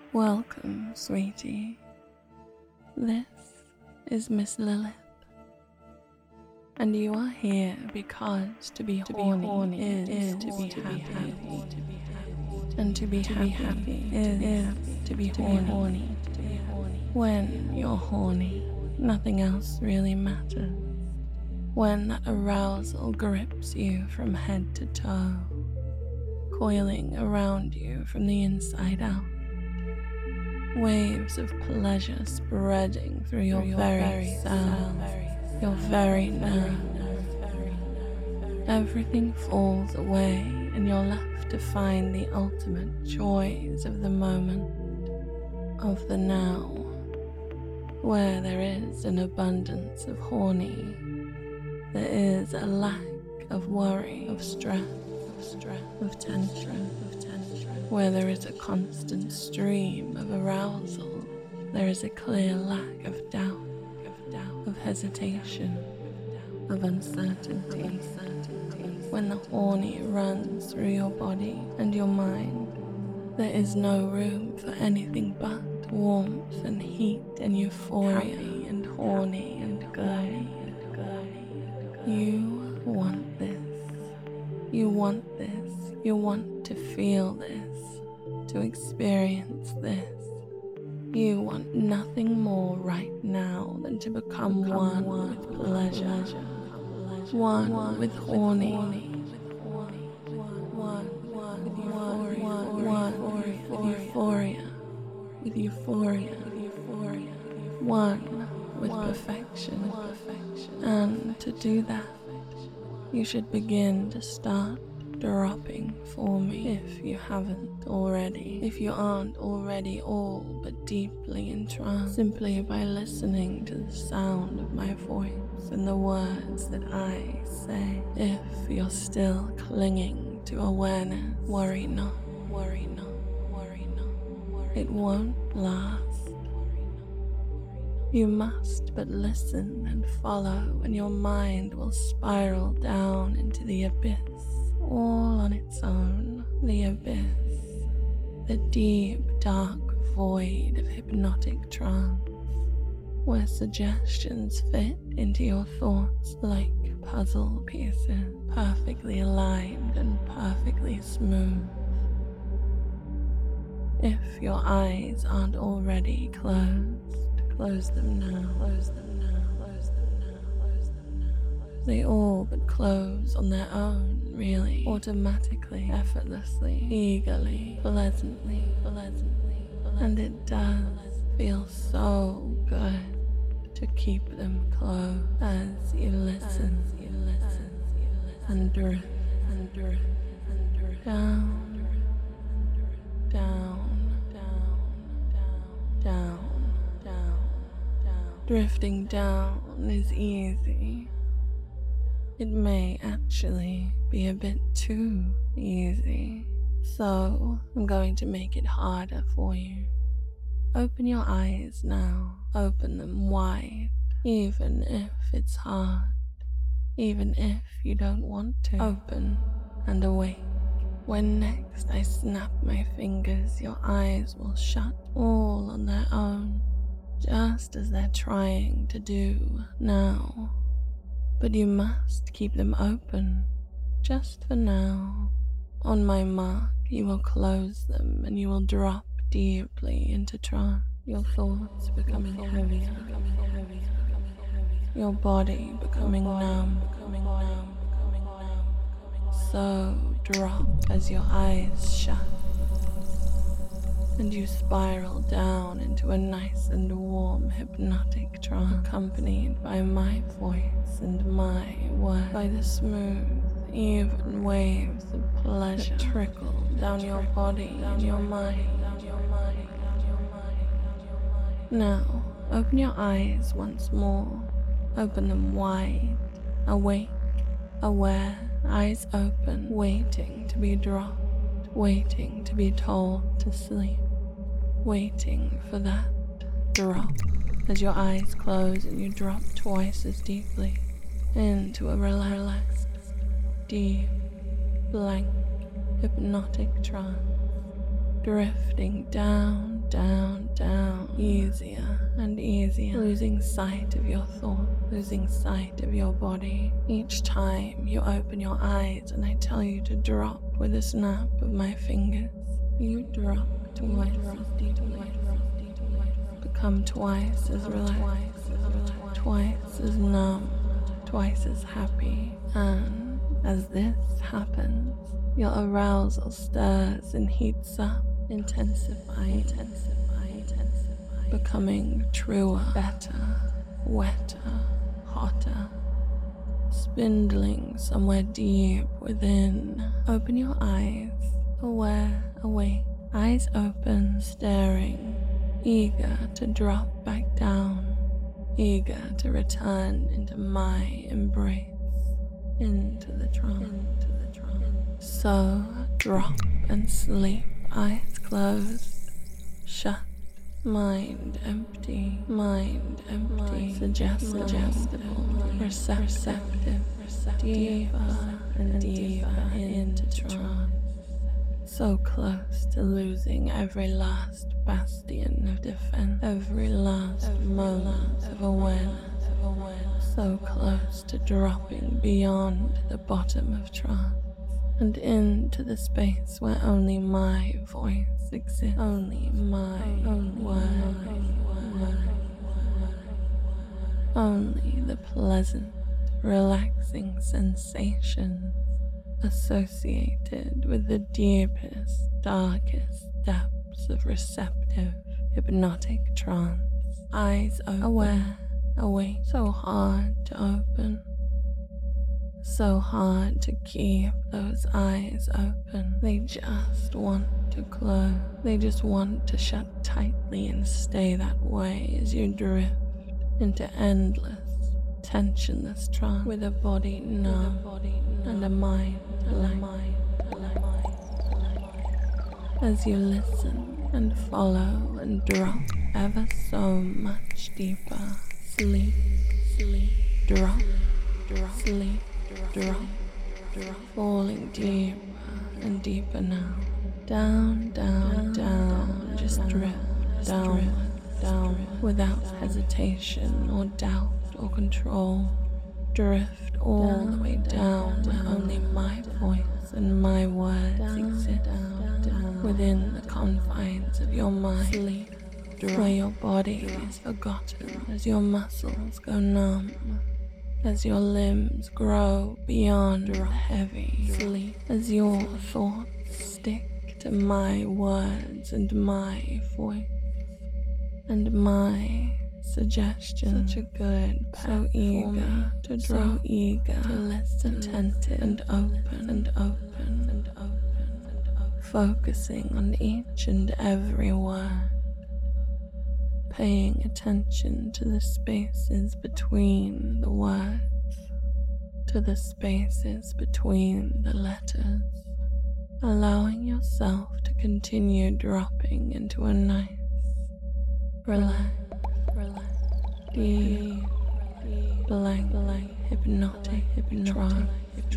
Welcome, sweetie. This is Miss Lilith. And you are here because to be horny is to be happy. And to be happy is to be horny. When you're horny, nothing else really matters. When that arousal grips you from head to toe, coiling around you from the inside out. Waves of pleasure spreading through your very cells, your very nerves. Everything falls away and you're left to find the ultimate joys of the moment, of the now, where there is an abundance of horny, there is a lack of worry, of stress, of tension. Where there is a constant stream of arousal, there is a clear lack of doubt, of hesitation, of uncertainty. When the horny runs through your body and your mind, there is no room for anything but warmth and heat and euphoria and horny and good. You want this. You want this. You want to feel this. To experience this. You want nothing more right now than to become one with pleasure, one with horny, one with euphoria, one with perfection. And to do that, you should begin to start dropping for me if you haven't already. If you aren't already all but deeply entranced, simply by listening to the sound of my voice and the words that I say. If you're still clinging to awareness, worry not, worry not, worry not. It won't last. You must but listen and follow, and your mind will spiral down into the abyss. All on its own, the abyss, the deep, dark void of hypnotic trance, where suggestions fit into your thoughts like puzzle pieces, perfectly aligned and perfectly smooth. If your eyes aren't already closed, close them now, close them now, close them now, close them now. They all but close on their own, really, automatically, effortlessly, eagerly, pleasantly. And it does feel so good to keep them closed as you listen and drift down, Drifting down is easy. It may actually be a bit too easy. So I'm going to make it harder for you. Open your eyes now. Open them wide, even if it's hard. Even if you don't want to. Open and awake. When next I snap my fingers, your eyes will shut all on their own, just as they're trying to do now. But you must keep them open, just for now. On my mark, you will close them and you will drop deeply into trance, your thoughts becoming heavier, your body becoming numb. So drop as your eyes shut, and you spiral down into a nice and warm hypnotic trance, accompanied by my voice and my words, by the smooth, even waves of pleasure that trickle down your body and your mind. Now, open your eyes once more. Open them wide, awake, aware, eyes open, waiting to be dropped, waiting to be told to sleep, waiting for that drop as your eyes close and you drop twice as deeply into a relaxed, deep, blank, hypnotic trance. drifting down, down, down, easier and easier, losing sight of your thoughts, losing sight of your body. Each time you open your eyes and I tell you to drop with a snap of my fingers, you drop twice as deeply, become twice as relaxed, twice as numb, twice as happy. And as this happens, your arousal stirs and heats up, intensifying, becoming truer, better, wetter, hotter, spindling somewhere deep within. Open your eyes, aware, awake, eyes open, staring, eager to drop back down, eager to return into my embrace, into the trance. So drop and sleep, eyes closed, shut, mind empty, suggestible, receptive, deeper and deeper into trance. So close to losing every last bastion of defense, every last moment of awareness, so close to dropping beyond the bottom of trance and into the space where only my voice exists, only my word, only the pleasant, relaxing sensations associated with the deepest, darkest depths of receptive, hypnotic trance. Eyes open, aware, awake, so hard to open, so hard to keep those eyes open. They just want to close. They just want to shut tightly and stay that way as you drift into endless, tensionless trance with a body numb and a mind blank. As you listen and follow and drop ever so much deeper, sleep, drop, sleep, drop, falling deeper and deeper now. Down, just drift down, without hesitation or doubt or control. Drift all the way down where only my voice and my words exist, within the confines of your mind. Sleep, where your body is forgotten as your muscles go numb, as your limbs grow beyond the heavy sleep, as your thoughts stick to my words and my voice and my suggestion. Such a good path, so eager to drop, so eager to listen, attentive and open, focusing on each and every word, paying attention to the spaces between the words, to the spaces between the letters, allowing yourself to continue dropping into a nice, relaxed, deep, blank, hypnotic trance.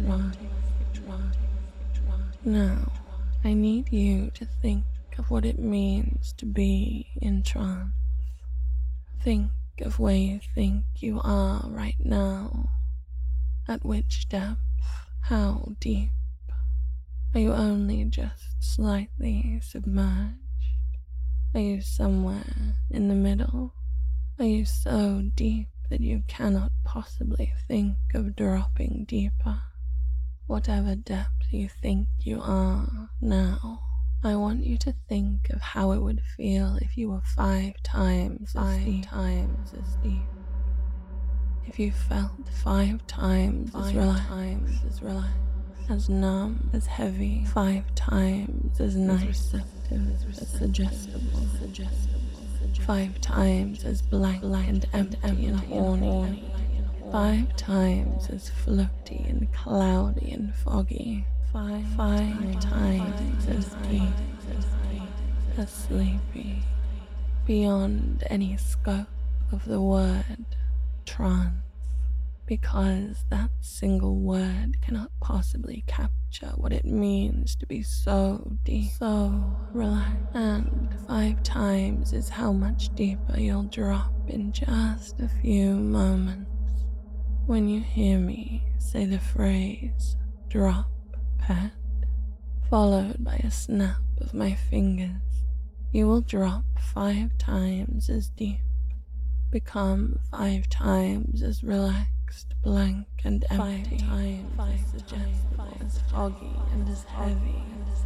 Now, I need you to think of what it means to be in trance. Think of where you think you are right now. At which depth? How deep? Are you only just slightly submerged? Are you somewhere in the middle? Are you so deep that you cannot possibly think of dropping deeper? Whatever depth you think you are now, I want you to think of how it would feel if you were 5 times as deep. If you felt 5 times as relaxed, as numb, as heavy, 5 times as nice, receptive, as suggestible, 5 times as blank and empty and horny, 5 times as floaty and cloudy and foggy, 5 times as deep, as sleepy, beyond any scope of the word trance, because that single word cannot possibly capture capture what it means to be so deep, so relaxed. And 5 times is how much deeper you'll drop in just a few moments. When you hear me say the phrase, drop, pet, followed by a snap of my fingers, you will drop 5 times as deep, become 5 times as relaxed, blank, and empty, 5 times as suggestible, as foggy, and as heavy.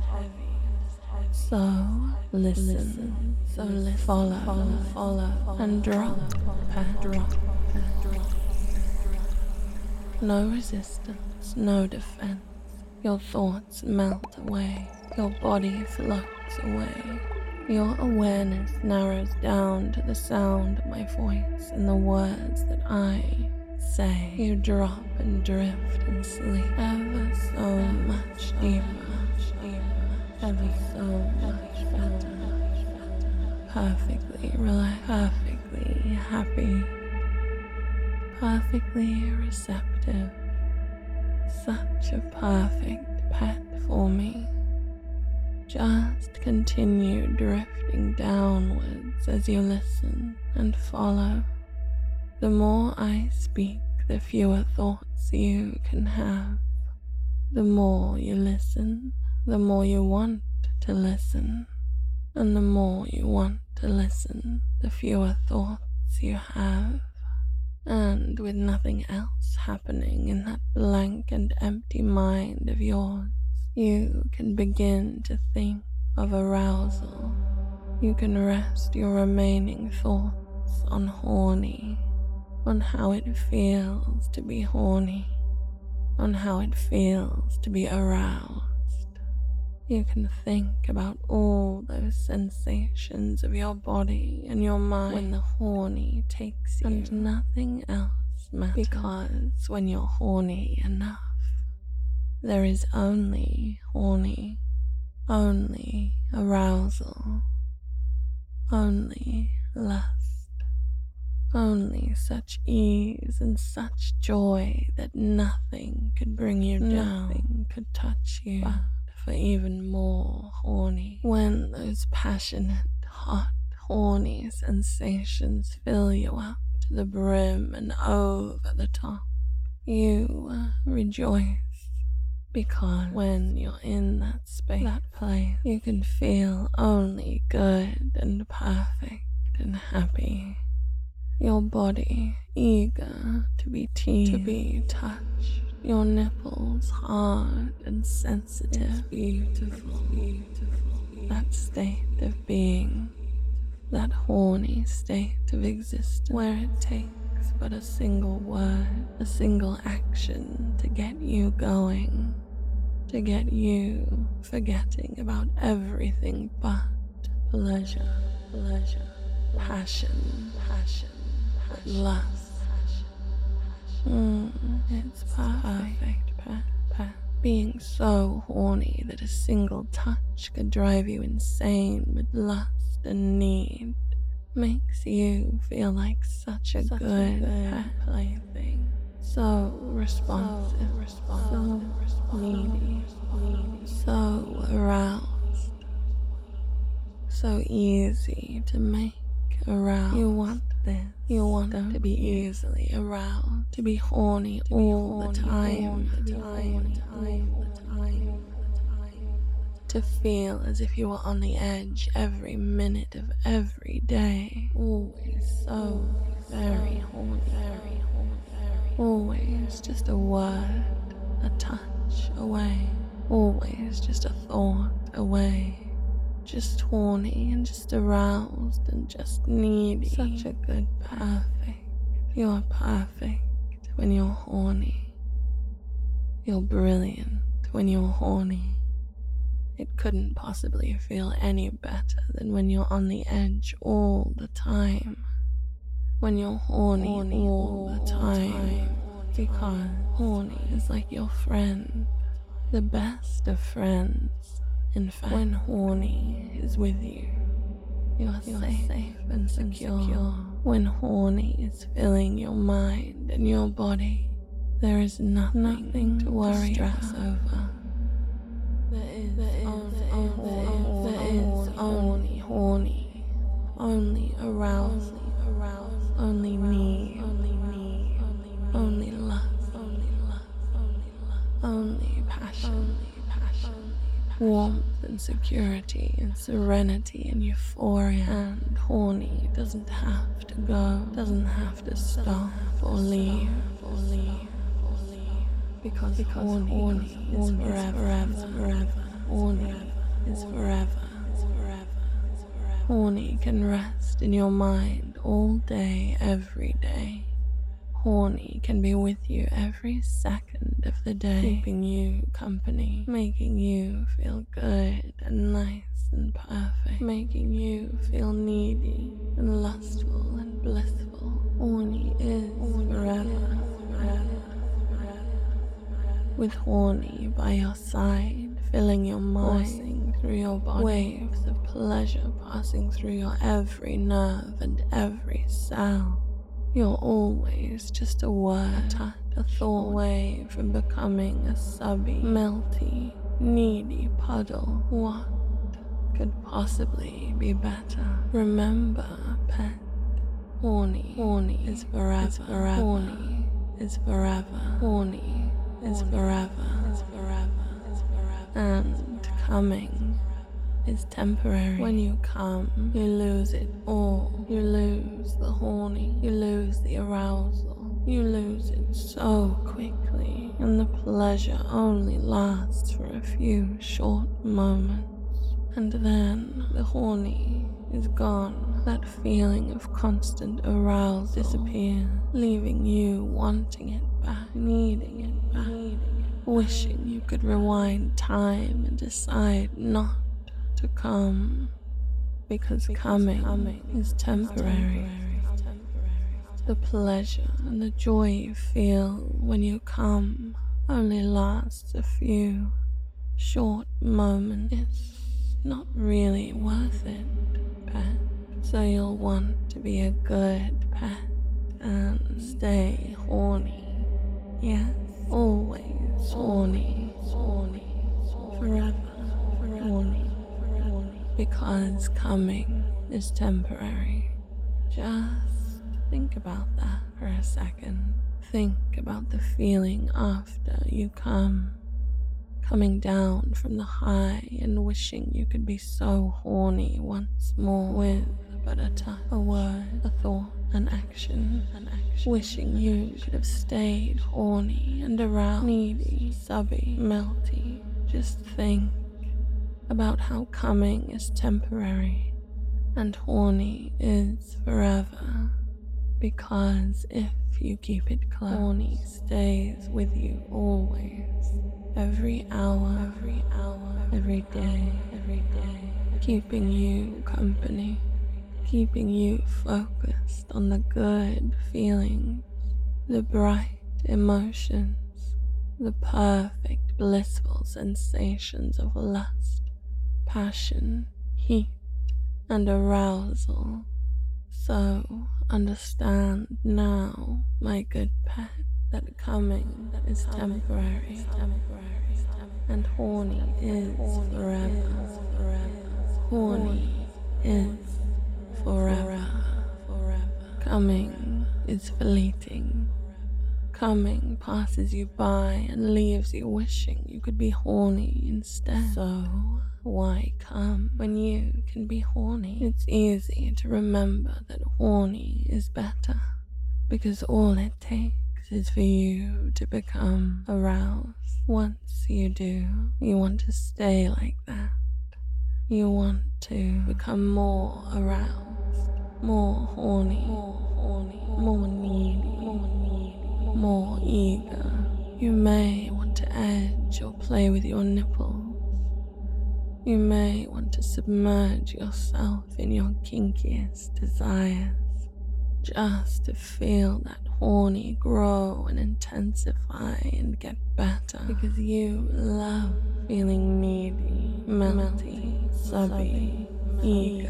So listen, follow, and drop, drop. No resistance, no defense. Your thoughts melt away, your body floats away. Your awareness narrows down to the sound of my voice and the words that I say. You drop and drift and sleep ever so much deeper, ever so much better. Perfectly relaxed, perfectly happy, perfectly receptive. Such a perfect pet for me. Just continue drifting downwards as you listen and follow. The more I speak, the fewer thoughts you can have. The more you listen, the more you want to listen. And the more you want to listen, the fewer thoughts you have. And with nothing else happening in that blank and empty mind of yours, you can begin to think of arousal. You can rest your remaining thoughts on horny, on how it feels to be horny, on how it feels to be aroused. You can think about all those sensations of your body and your mind when the horny takes you, and nothing else matters. Because when you're horny enough, there is only horny, only arousal, only lust, only such ease and such joy that nothing could bring you down, nothing could touch you. But for even more horny, when those passionate, hot, horny sensations fill you up to the brim and over the top, you rejoice. Because when you're in that space, that place, you can feel only good and perfect and happy. Your body eager to be teased, to be touched. Your nipples hard and sensitive. It's beautiful, beautiful. That state of being, that horny state of existence, where it takes but a single word, a single action to get you going, to get you forgetting about everything but pleasure, passion, lust. It's perfect, Pat. Being so horny that a single touch could drive you insane with lust and need makes you feel like such a good pet plaything. So responsive, so needy, so aroused, so easy to make aroused. You want this. You want to be easily aroused, to be horny all the time, to feel as if you were on the edge every minute of every day, always so very horny, always just a word, a touch away, always just a thought away. Just horny and just aroused and just needy. Such a good perfect. You're perfect when you're horny. You're brilliant when you're horny. It couldn't possibly feel any better than when you're on the edge all the time. When you're horny all the time. Because horny is like your friend, the best of friends. In fact, when horny is with you, you're safe and secure. When horny is filling your mind and your body, there is nothing to worry, stress over. only horny, only arousal, only need, only lust, only passion, warmth and security and serenity and euphoria. And horny doesn't have to go, doesn't have to stop or leave, because horny is forever. Horny is forever. Horny can rest in your mind all day, every day. Horny can be with you every second of the day, keeping you company, making you feel good and nice and perfect, making you feel needy and lustful and blissful. Horny is forever. With horny by your side, filling your mind, coursing through your body, waves of pleasure passing through your every nerve and every cell. You're always just a word, a thought away from becoming a subby, melty, needy puddle. What could possibly be better? Remember, pet, horny is forever. Horny is forever. Horny is forever. And coming is temporary. When you come, you lose it all. You lose the horny, you lose the arousal, you lose it so quickly, and the pleasure only lasts for a few short moments, and then the horny is gone. That feeling of constant arousal disappears, leaving you wanting it back, needing it back, wishing you could rewind time and decide not to come, because coming is temporary. The pleasure and the joy you feel when you come only lasts a few short moments. It's not really worth it, pet. So you'll want to be a good pet and stay horny. Yes, always horny, forever horny. Because coming is temporary. Just think about that for a second. Think about the feeling after you come. Coming down from the high and wishing you could be so horny once more, with but a touch, a word, a thought, an action. Wishing you could have stayed horny and aroused, needy, subby, melty. Just think about how coming is temporary and horny is forever, because if you keep it close, horny stays with you always, every hour, every day, keeping you company, keeping you focused on the good feelings, the bright emotions, the perfect blissful sensations of lust, passion, heat, and arousal. So understand now, my good pet, that coming is temporary, and horny is forever. Horny is forever. Coming is fleeting. Coming passes you by and leaves you wishing you could be horny instead. So why come when you can be horny? It's easy to remember that horny is better, because all it takes is for you to become aroused. Once you do, you want to stay like that. You want to become more aroused, more horny, more needy, more eager. You may want to edge or play with your nipples. You may want to submerge yourself in your kinkiest desires, just to feel that horny grow and intensify and get better, because you love feeling needy, melty, subby, eager,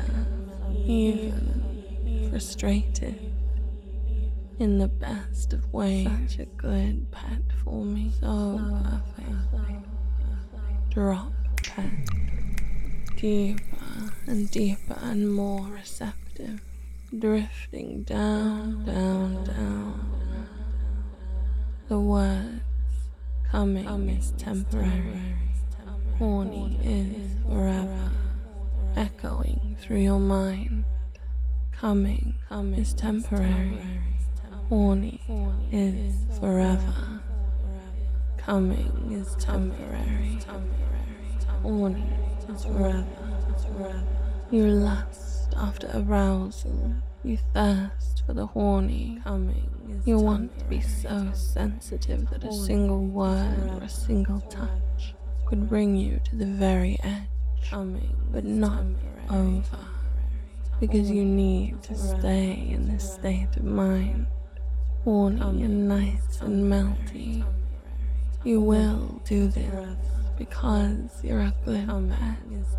even frustrated. In the best of ways. Such a good pet for me. So perfect. Drop pet, deeper and deeper and more receptive, drifting down, down, down. The words coming is temporary, horny is forever, echoing through your mind. Coming is temporary, horny is forever. Coming is temporary, horny is forever. You lust after arousal, you thirst for the horny. You want to be so sensitive that a single word or a single touch could bring you to the very edge, but not over. Because you need to stay in this state of mind, horny and nice and melty. You will do this because you're a good pet,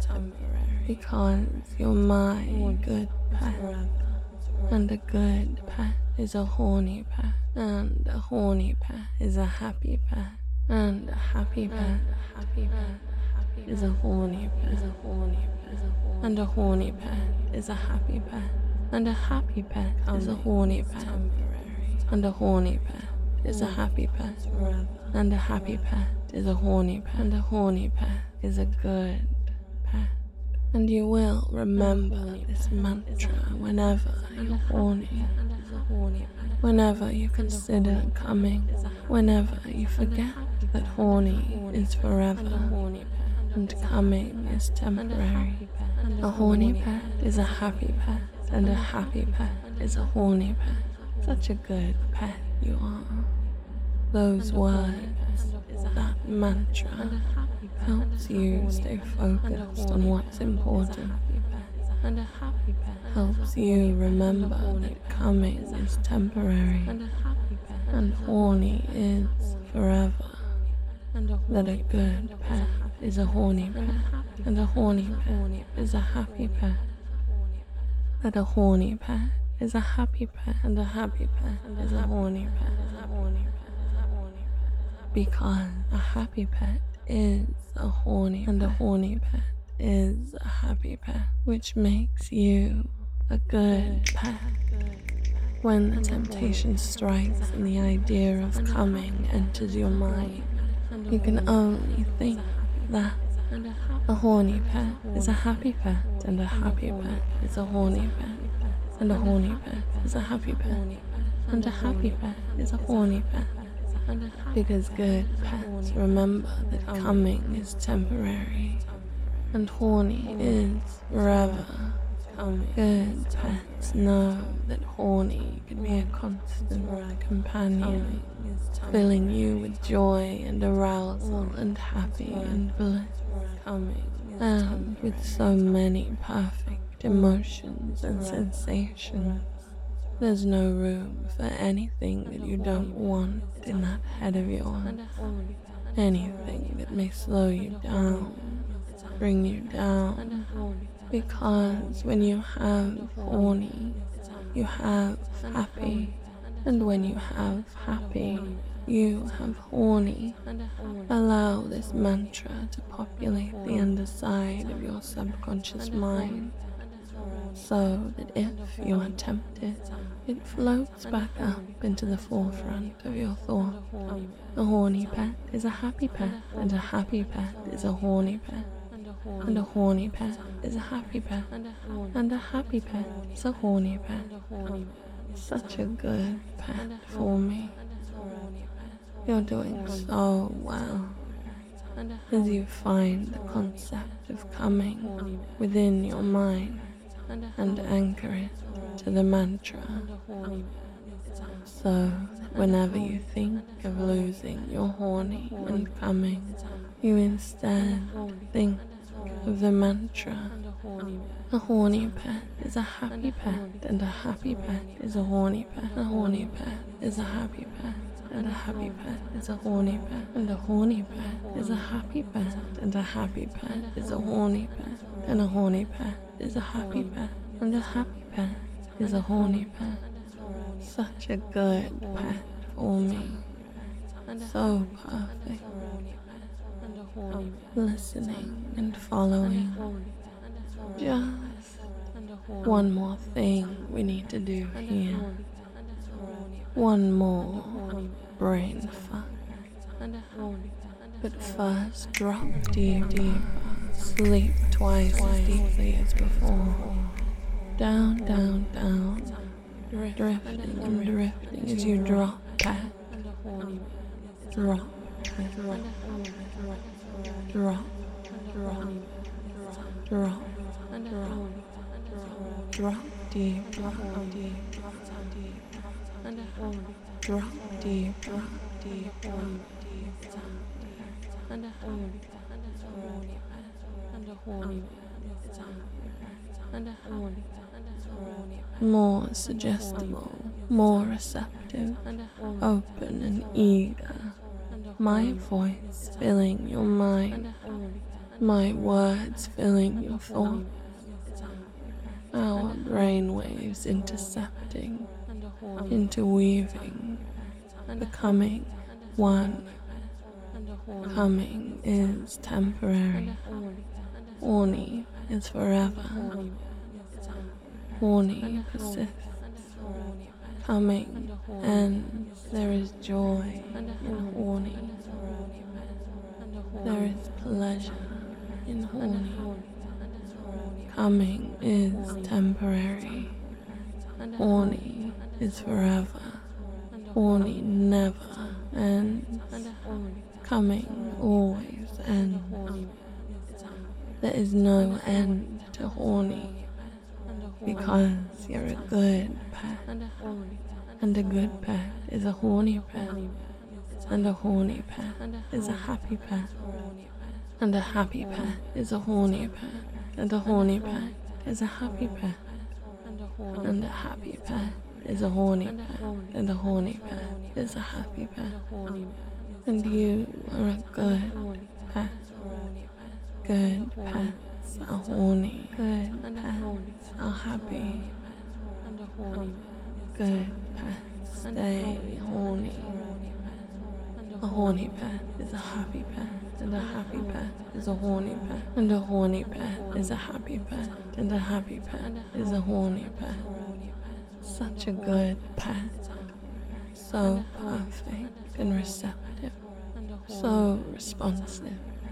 because you're my good pet, and a good pet is a horny pet, and a horny pet is a happy pet, and a happy pet is a horny pet, and a horny pet is a happy pet, and a happy pet is a horny pet, and a horny pet is a happy pet, and a happy pet is a horny pet, and a horny pet is a good pet. And you will remember this mantra whenever you're horny, whenever you consider coming, whenever you forget that horny is forever and coming is temporary. A horny pet is a happy pet, and a happy pet is a horny pet. Such a good pet you are. Those words, that mantra, helps you stay focused on what's important, helps you remember that coming is temporary and horny is forever, that a good pet is a horny pet, and a horny pet is a happy pet, that a horny pet is a happy pet, and a happy pet is a horny pet, because a happy pet is a horny and a horny pet is a happy pet, which makes you a good pet. When the temptation strikes and the idea of coming enters your mind, you can only think that a horny pet is a happy pet, and a happy pet is a horny pet, and a horny pet is a happy pet, and a happy pet is a horny pet. Because good pets remember that coming is temporary and horny is forever. Good pets know that horny can be a constant companion, filling you with joy and arousal and happy and bliss, and with so many perfect emotions and sensations. There's no room for anything that you don't want in that head of yours. Anything that may slow you down, bring you down. Because when you have horny, you have happy. And when you have happy, you have horny. Allow this mantra to populate the underside of your subconscious mind, so that if you are tempted, it floats back up into the forefront of your thought. A horny pet is a happy pet, and a happy pet is a horny pet, and a horny pet is a happy pet, and a happy pet is a horny pet. Such a good pet for me. You're doing so well as you find the concept of coming within your mind and anchor it to the mantra, so that whenever you think of losing your horny and coming, you instead think of the mantra. A horny pet is a happy pet, and a happy pet is a horny pet. A horny pet is a happy pet, and a happy pet is a horny pet. And a horny pet is a happy pet, and a happy pet is a horny pet. And a horny pet is a happy pet, and a happy pet is a horny pet. Such a good pet for me. So perfect. listening and following. Just one more thing we need to do here. One more brain fuck. But first, drop deeper. Sleep twice as deeply as before. Down, down, down. Drifting and drifting as you drop back. Drop, drop, drop, drop, drop deep, drop deep, drop deep, drop deep, more suggestible, more receptive, open and eager. My voice filling your mind, my words filling your thoughts, our brainwaves intercepting, interweaving, becoming one. Coming is temporary, horny is forever, horny persists, coming ends, there is joy in horny, there is pleasure in horny, coming is temporary, horny is forever, horny never ends, coming always ends. There is no end to horny because you're a good pet, and a good pet is a horny pet, and a horny pet is a happy pet, and a happy pet is a horny pet, and a horny pet is a happy pet, and a happy pet is a horny pet, and a horny pet is a happy pet, and you are a good pet. Good pets are horny, good pets are happy, good pets stay horny. A horny pet is a happy pet, and a happy pet is a horny pet, and a horny pet is a happy pet, and a happy pet is a horny pet. Such a good pet, so perfect and receptive, so responsive,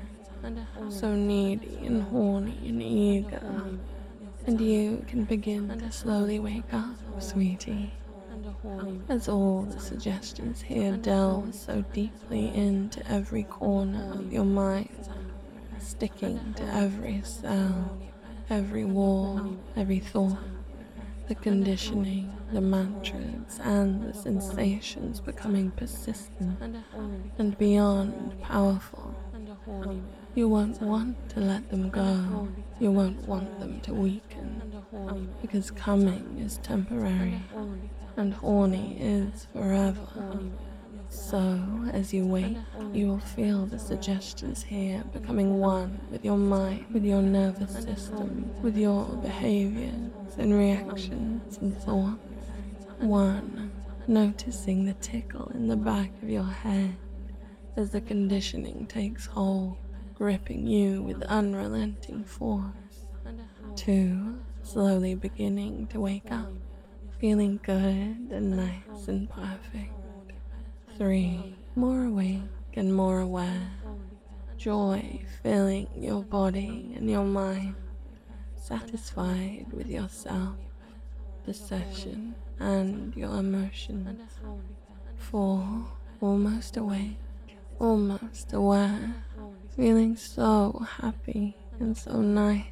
so needy and horny and eager. And you can begin to slowly wake up, sweetie, as all the suggestions here delve so deeply into every corner of your mind, sticking to every cell, every wall, every thought. The conditioning, the mantras, and the sensations becoming persistent and beyond powerful. You won't want to let them go. You won't want them to weaken, because coming is temporary and horny is forever. So, as you wake, you will feel the suggestions here becoming one with your mind, with your nervous system, with your behaviors and reactions and thoughts. One, noticing the tickle in the back of your head as the conditioning takes hold, gripping you with unrelenting force. Two, slowly beginning to wake up, feeling good and nice and perfect. Three, more awake and more aware, joy filling your body and your mind, satisfied with yourself, the session, and your emotions. Four, almost awake, almost aware, feeling so happy and so nice,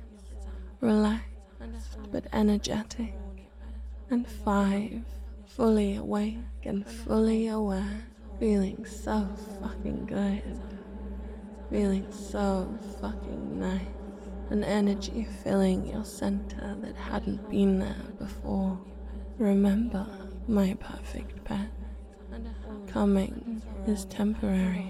relaxed but energetic. And five, fully awake and fully aware, feeling so fucking good, feeling so fucking nice, an energy filling your center that hadn't been there before. Remember, my perfect pet, coming is temporary,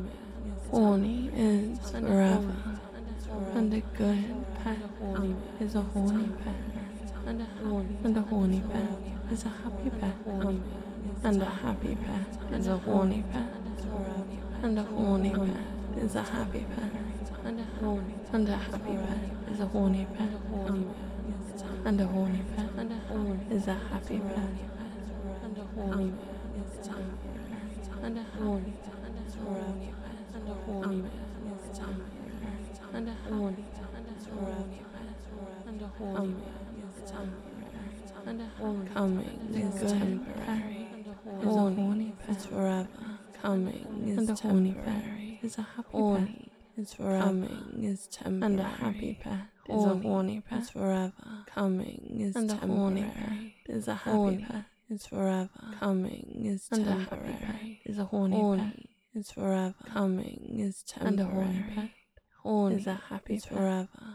horny is forever, and a good pet is a horny pet, and a horny pet is a happy pet, and a happy pet is a horny pet, and a horny pet is a happy pet, and a happy pet is a horny pet, and a horny pet is a happy pet, and a horny pet is time, and a horny pet is forever, and a horny pet is time, and a horny pet is forever, and a horny pet is time, and a coming is temporary, is a horny pet forever, coming is temporary, is a happy pet is forever, coming is temporary, and a happy pet is a horny pet forever, coming is temporary, is a happy pet is forever, coming is temporary, is a horny pet is forever, coming is temporary, and a horny pet is a happy pet forever,